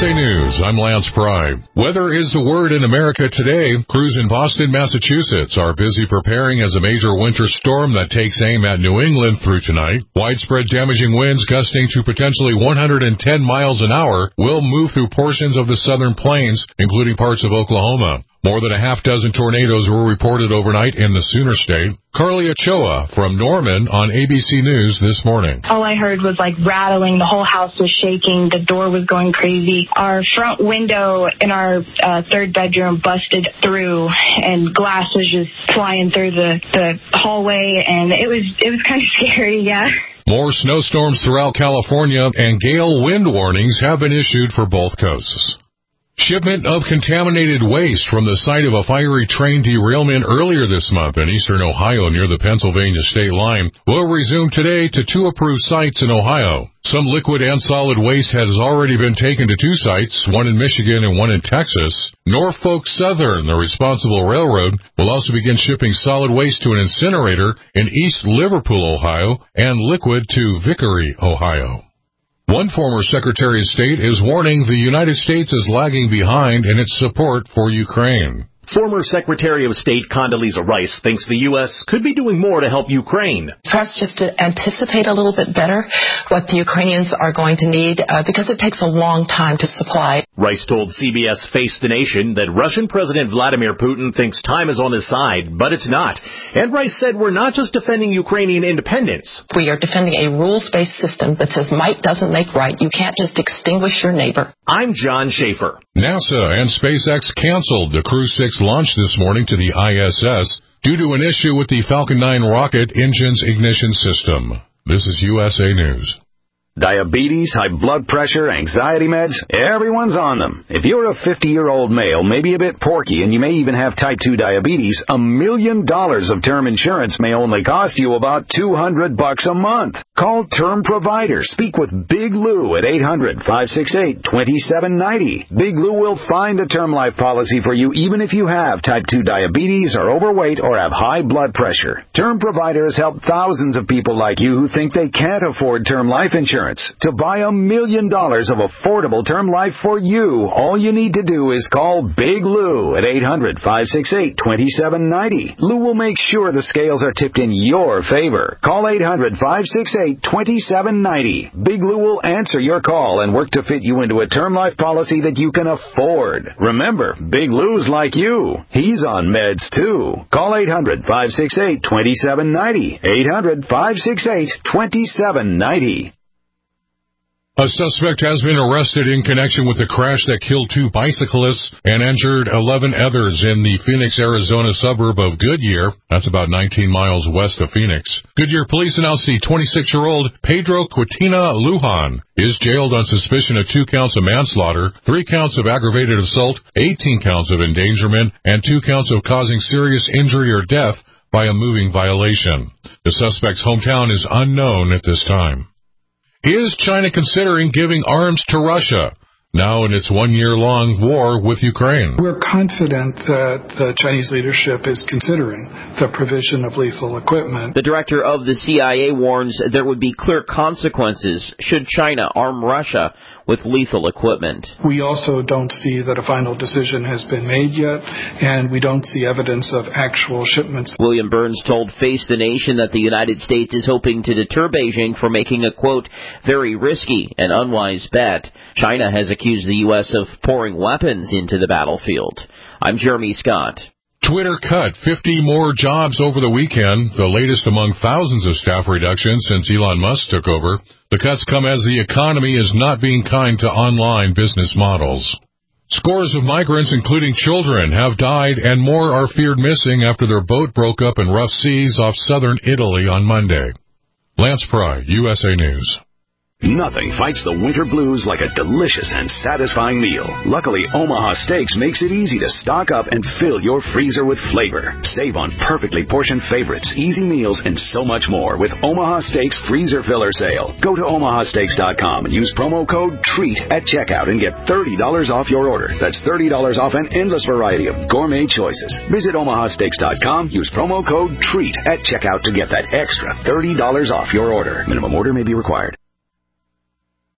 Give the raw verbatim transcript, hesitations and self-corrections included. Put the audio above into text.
A News, I'm Lance Pry. Weather is the word in America today. Crews in Boston, Massachusetts are busy preparing as a major winter storm that takes aim at New England through tonight. Widespread damaging winds gusting to potentially one hundred ten miles an hour will move through portions of the southern plains, including parts of Oklahoma. More than a half dozen tornadoes were reported overnight in the Sooner State. Carly Ochoa from Norman on A B C News this morning. All I heard was like rattling. The whole house was shaking. The door was going crazy. Our front window in our uh, third bedroom busted through, and glass was just flying through the, the hallway, and it was it was kind of scary, yeah. More snowstorms throughout California, and gale wind warnings have been issued for both coasts. Shipment of contaminated waste from the site of a fiery train derailment earlier this month in eastern Ohio near the Pennsylvania state line will resume today to two approved sites in Ohio. Some liquid and solid waste has already been taken to two sites, one in Michigan and one in Texas. Norfolk Southern, the responsible railroad, will also begin shipping solid waste to an incinerator in East Liverpool, Ohio, and liquid to Vickery, Ohio. One former Secretary of State is warning the United States is lagging behind in its support for Ukraine. Former Secretary of State Condoleezza Rice thinks the U S could be doing more to help Ukraine. Perhaps just to anticipate a little bit better what the Ukrainians are going to need, uh, because it takes a long time to supply. Rice told C B S Face the Nation that Russian President Vladimir Putin thinks time is on his side, but it's not. And Rice said we're not just defending Ukrainian independence. We are defending a rules-based system that says might doesn't make right. You can't just extinguish your neighbor. I'm John Schaefer. NASA and SpaceX canceled the Crew six launch this morning to the I S S due to an issue with the Falcon nine rocket engine's ignition system. This is U S A News. Diabetes, high blood pressure, anxiety meds, everyone's on them. If you're a fifty-year-old male, maybe a bit porky, and you may even have type two diabetes, a million dollars of term insurance may only cost you about two hundred bucks a month. Call Term Provider. Speak with Big Lou at eight hundred, five six eight, two seven nine zero. Big Lou will find a term life policy for you even if you have type two diabetes, are overweight, or have high blood pressure. Term Provider has helped thousands of people like you who think they can't afford term life insurance. To buy a million dollars of affordable term life for you, all you need to do is call Big Lou at eight hundred, five six eight, two seven nine zero. Lou will make sure the scales are tipped in your favor. Call eight hundred, five six eight, two seven nine zero. Big Lou will answer your call and work to fit you into a term life policy that you can afford. Remember, Big Lou's like you. He's on meds too. Call eight hundred, five six eight, two seven nine zero. eight hundred, five six eight, two seven nine zero. A suspect has been arrested in connection with a crash that killed two bicyclists and injured eleven others in the Phoenix, Arizona suburb of Goodyear. That's about nineteen miles west of Phoenix. Goodyear police announced the twenty-six-year-old Pedro Quintina Lujan is jailed on suspicion of two counts of manslaughter, three counts of aggravated assault, eighteen counts of endangerment, and two counts of causing serious injury or death by a moving violation. The suspect's hometown is unknown at this time. Is China considering giving arms to Russia now in its one-year-long war with Ukraine? We're confident that the Chinese leadership is considering the provision of lethal equipment. The director of the C I A warns there would be clear consequences should China arm Russia with lethal equipment. We also don't see that a final decision has been made yet, and we don't see evidence of actual shipments. William Burns told Face the Nation that the United States is hoping to deter Beijing from making a, quote, very risky and unwise bet. China has accused the U S of pouring weapons into the battlefield. I'm Jeremy Scott. Twitter cut fifty more jobs over the weekend, the latest among thousands of staff reductions since Elon Musk took over. The cuts come as the economy is not being kind to online business models. Scores of migrants, including children, have died, and more are feared missing after their boat broke up in rough seas off southern Italy on Monday. Lance Pry, U S A News. Nothing fights the winter blues like a delicious and satisfying meal. Luckily, Omaha Steaks makes it easy to stock up and fill your freezer with flavor. Save on perfectly portioned favorites, easy meals, and so much more with Omaha Steaks Freezer Filler Sale. Go to omaha steaks dot com and use promo code TREAT at checkout and get thirty dollars off your order. That's thirty dollars off an endless variety of gourmet choices. Visit omaha steaks dot com, use promo code TREAT at checkout to get that extra thirty dollars off your order. Minimum order may be required.